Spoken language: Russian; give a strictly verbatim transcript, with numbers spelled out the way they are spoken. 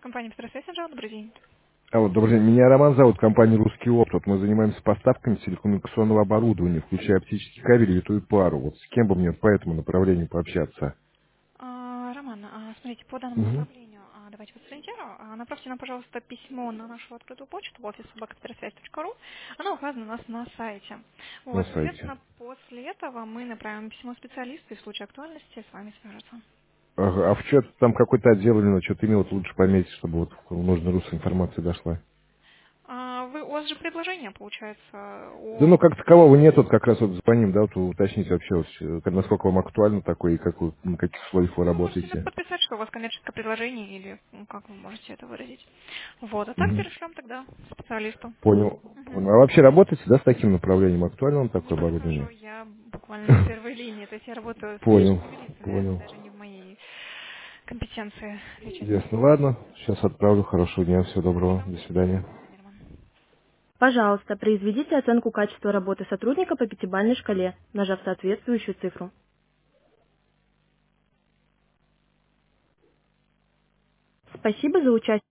Компания «Петросвязь», добрый день. Алло, добрый день. Меня Роман зовут, компания «Русский опыт». Вот мы занимаемся поставками телекоммуникационного оборудования, включая оптические кабели и витую пару. Вот с кем бы мне по этому направлению пообщаться? А, Роман, а, смотрите, по данному Угу. направлению, а, давайте вас сориентирую. А, направьте нам, пожалуйста, письмо на нашу открытую почту в офис собака петросвязь точка ру. Оно указано у нас на сайте. На Вот, сайте. соответственно, после этого мы направим письмо специалисту и в случае актуальности с вами свяжутся. Ага, а в что-то там какой-то отдел или на что-то имел, вот лучше пометить, чтобы вот в нужный русло информация дошла. А, вы, у вас же предложение, получается, Да ну о... как такового нет, вот как раз вот звоним, да, вот уточнить вообще, вот, э, насколько вам актуально такое и как вы, на каких условиях вы Ну, можете работаете. подписать, что у вас коммерческое предложение, или ну, как вы можете это выразить. Вот, а так Мгм. перешлем тогда специалисту. Понял. Мгм. Понял. А вообще работаете, да, с таким направлением? Актуально вам Не такое подскажу, оборудование? я буквально на первой линии. То есть я работаю с Понял, наличными лицами, понял. даже не в моей компетенции отвечать на Ясно. такие Ладно. вопросы. Сейчас отправлю. Хорошего дня. Всего доброго. Спасибо. До Мгм. свидания. До свидания, Роман. Пожалуйста, произведите оценку качества работы сотрудника по пятибалльной шкале, нажав соответствующую цифру. Спасибо за участие.